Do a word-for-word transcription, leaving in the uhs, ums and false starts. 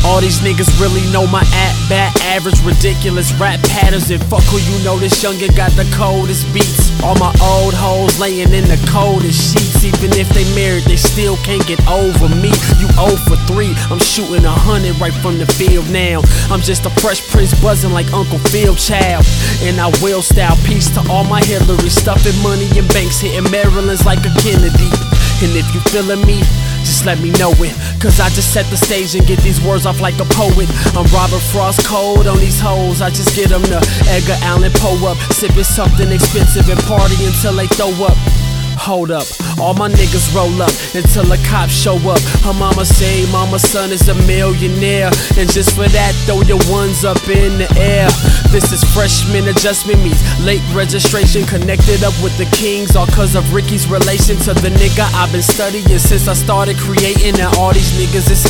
All these niggas really know my at-bat average, ridiculous rap patterns. And fuck who you know, this youngin' got the coldest beats. All my old hoes laying in the coldest sheets. Even if they married, they still can't get over me. You zero for three, I'm shooting a hundred right from the field now. I'm just a fresh prince buzzing like Uncle Phil Child. And I will style, peace to all my Hillary, stuffing money in banks, hitting Maryland's like a Kennedy. And if you feelin' me, just let me know it, cause I just set the stage and get these words off like a poet. I'm Robert Frost cold on these hoes, I just get them to Edgar Allan Poe up, sipping something expensive and party until they throw up. Hold up, all my niggas roll up until the cops show up. Her mama say mama's son is a millionaire, and just for that throw your ones up in the air. This is freshman adjustment meets late registration, connected up with the kings, all cause of Ricky's relation to the nigga I've been studying since I started creating. And all these niggas is